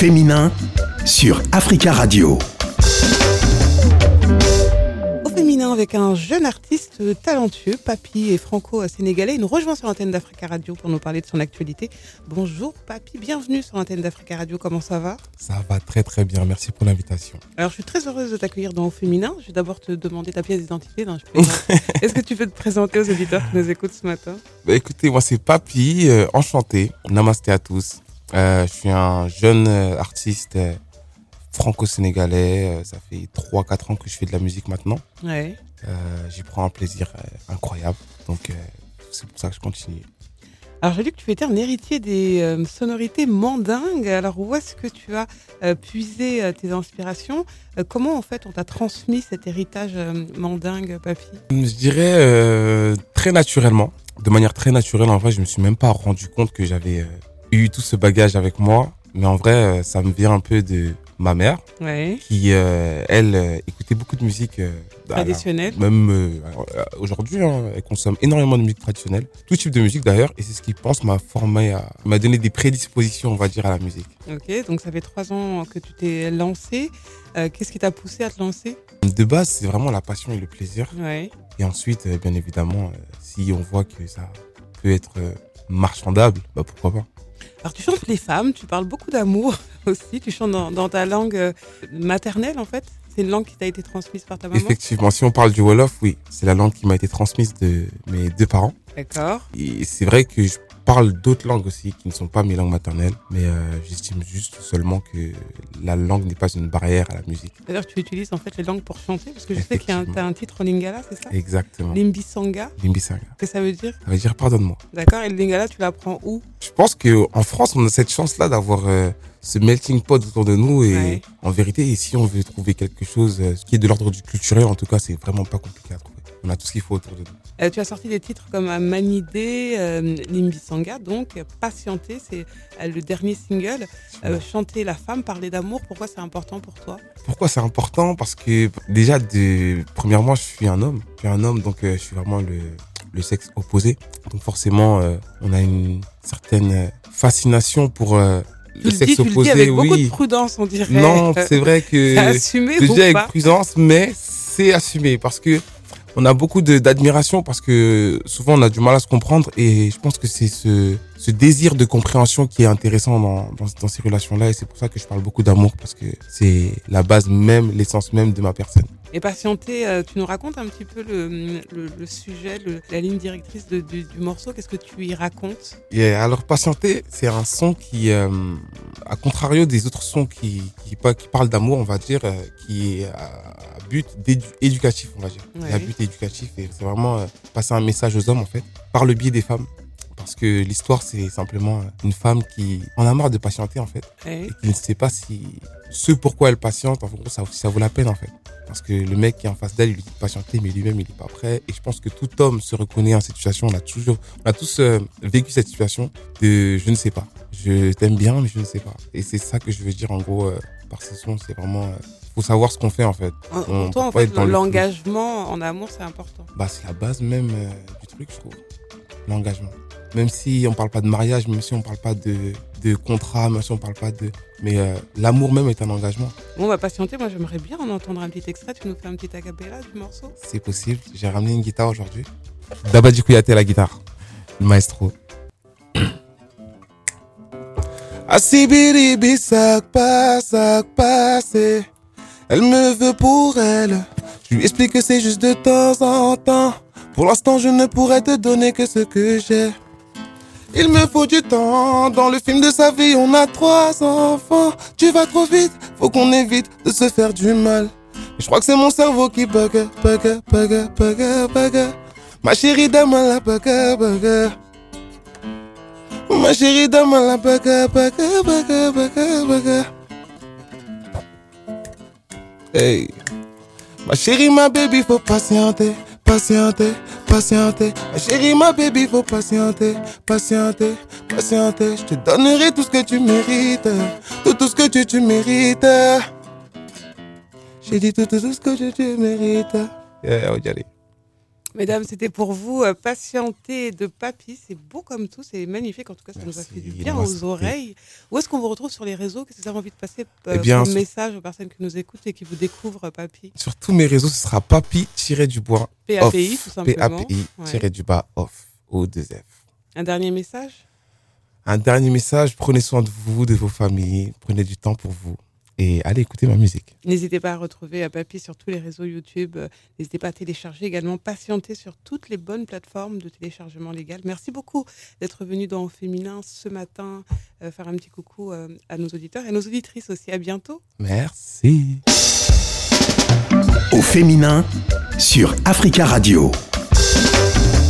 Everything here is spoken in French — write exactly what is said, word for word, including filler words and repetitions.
féminin sur Africa Radio. Au féminin avec un jeune artiste talentueux, Papy et franco-sénégalais. Il nous rejoint sur l'antenne d'Africa Radio pour nous parler de son actualité. Bonjour Papy, bienvenue sur l'antenne d'Africa Radio. Comment ça va ? Ça va très très bien, merci pour l'invitation. Alors je suis très heureuse de t'accueillir dans Au féminin. Je vais d'abord te demander ta pièce d'identité. Non, je plaisante. Est-ce que tu peux te présenter aux auditeurs qui nous écoutent ce matin ? Bah, écoutez, moi c'est Papy, euh, enchanté, namasté à tous. Euh, je suis un jeune euh, artiste euh, franco-sénégalais. Euh, ça fait trois quatre ans que je fais de la musique maintenant. Ouais. Euh, j'y prends un plaisir euh, incroyable, donc euh, c'est pour ça que je continue. Alors j'ai lu que tu étais un héritier des euh, sonorités mandingues. Alors où est-ce que tu as euh, puisé euh, tes inspirations ? euh, Comment en fait on t'a transmis cet héritage euh, mandingue, Papy ? Je dirais euh, très naturellement, de manière très naturelle. En vrai, je me suis même pas rendu compte que j'avais euh, eu tout ce bagage avec moi, mais en vrai, euh, ça me vient un peu de ma mère, Ouais. qui euh, elle euh, écoutait beaucoup de musique euh, Traditionnelle. alors, même euh, alors, euh, aujourd'hui, hein, elle consomme énormément de musique traditionnelle, tout type de musique d'ailleurs, et c'est ce qui, je pense, m'a formé, à, m'a donné des prédispositions, on va dire, à la musique. Ok, donc ça fait trois ans que tu t'es lancé. Euh, qu'est-ce qui t'a poussé à te lancer ? De base, c'est vraiment la passion et le plaisir, Ouais. et ensuite, euh, bien évidemment, euh, si on voit que ça peut être euh, marchandable, bah pourquoi pas. Alors tu chantes les femmes, tu parles beaucoup d'amour aussi, tu chantes dans, dans ta langue euh, maternelle en fait. C'est une langue qui t'a été transmise par ta maman ? Effectivement, si on parle du Wolof, oui, c'est la langue qui m'a été transmise de mes deux parents. D'accord. Et c'est vrai que je parle d'autres langues aussi qui ne sont pas mes langues maternelles, mais euh, j'estime juste seulement que la langue n'est pas une barrière à la musique. C'est-à-dire que tu utilises en fait les langues pour chanter, parce que je sais qu'il y a un, t'as un titre en lingala, c'est ça ? Exactement. Limbisanga. Limbisanga. Qu'est-ce que ça veut dire ? Ça veut dire pardonne-moi. D'accord, et le lingala tu l'apprends où ? Je pense qu'en France, on a cette chance-là d'avoir euh, ce melting pot autour de nous et Ouais. en vérité, et si on veut trouver quelque chose euh, qui est de l'ordre du culturel, en tout cas, c'est vraiment pas compliqué à trouver. On a tout ce qu'il faut autour de nous. Euh, tu as sorti des titres comme euh, Manidé, euh, Limbisanga, donc euh, Patienter, c'est euh, le dernier single. Euh, chanter la femme, parler d'amour, pourquoi c'est important pour toi ? Pourquoi c'est important ? Parce que déjà, de, premièrement, je suis un homme. Je suis un homme, donc euh, je suis vraiment le, le sexe opposé. Donc forcément, euh, on a une certaine fascination pour euh, Tu le le sexe dis, tu opposé. le dis avec beaucoup oui. de prudence, on dirait. Non, c'est vrai que C'est assumé je le ou dis avec pas ? prudence, mais c'est assumé parce que on a beaucoup de, d'admiration parce que souvent on a du mal à se comprendre et je pense que c'est ce, ce désir de compréhension qui est intéressant dans, dans, dans ces relations-là et c'est pour ça que je parle beaucoup d'amour parce que c'est la base même, l'essence même de ma personne. Et Patienter, euh, tu nous racontes un petit peu le, le, le sujet, le, la ligne directrice de, du, du morceau. Qu'est-ce que tu y racontes ? Et alors Patienter, c'est un son qui, euh, à contrario des autres sons qui, qui, qui parlent d'amour, on va dire, euh, qui est à but d'édu- éducatif, on va dire. Ouais. Il y a but éducatif et c'est vraiment euh, passer un message aux hommes en fait, par le biais des femmes. Parce que l'histoire, c'est simplement une femme qui en a marre de patienter en fait. Ouais. Et qui ne sait pas si ce pourquoi elle patiente, en gros, ça, ça vaut la peine en fait. Parce que le mec qui est en face d'elle, il lui dit de patienter, mais lui-même, il n'est pas prêt. Et je pense que tout homme se reconnaît en cette situation. On a toujours, on a tous euh, vécu cette situation de je ne sais pas. Je t'aime bien, mais je ne sais pas. Et c'est ça que je veux dire en gros euh, par ces sons. C'est vraiment, euh, faut savoir ce qu'on fait en fait. Pour On toi, peut en pas fait, être dans le l'engagement en amour, c'est important. Bah, c'est la base même euh, du truc, je trouve. L'engagement. Même si on parle pas de mariage, même si on parle pas de, de contrat, même si on parle pas de... Mais euh, l'amour même est un engagement. Bon, bah Patienter, moi j'aimerais bien en entendre un petit extrait. Tu nous fais un petit acapella du morceau ? C'est possible. J'ai ramené une guitare aujourd'hui. Dabadji Kouyaté à la guitare. Le maestro. Asibiri sak pas, sak passé. Elle me veut pour elle. Je lui explique que c'est juste de temps en temps. Pour l'instant, je ne pourrais te donner que ce que j'ai. Il me faut du temps. Dans le film de sa vie, on a trois enfants. Tu vas trop vite, faut qu'on évite de se faire du mal. Je crois que c'est mon cerveau qui bug, bug, bug, bug, bug. Ma chérie dame la bug, bug. Ma chérie dame la bug, bug, bug, bug, bug. Hey. Ma chérie, ma baby, faut patienter, patienter, patienter. Ma chérie, ma baby, faut patienter, patienter, patienter. Je te donnerai tout ce que tu mérites, tout, tout ce que tu, tu mérites. J'ai dit tout, tout, tout ce que tu, tu mérites. Yeah, oh, Jali. Mesdames, c'était pour vous euh, Patienter de Papy. C'est beau comme tout, c'est magnifique. En tout cas, ça Merci. nous a fait du bien Moi, aux c'est- oreilles. Où est-ce qu'on vous retrouve sur les réseaux? Qu'est-ce que vous avez envie de passer euh, Eh bien, comme sur- message aux personnes qui nous écoutent et qui vous découvrent, Papy? Sur tous mes réseaux, ce sera papy-du-bois P A off. P I, tout simplement. P-A-P-I-du-bas off. O deux F. Un dernier message? Un dernier message, prenez soin de vous, de vos familles, prenez du temps pour vous et allez écouter ma musique. N'hésitez pas à retrouver euh, Papy sur tous les réseaux YouTube. Euh, N'hésitez pas à télécharger également Patienter sur toutes les bonnes plateformes de téléchargement légal. Merci beaucoup d'être venu dans Au Féminin ce matin, euh, faire un petit coucou euh, à nos auditeurs et nos auditrices aussi. À bientôt. Merci. Au féminin sur Africa Radio.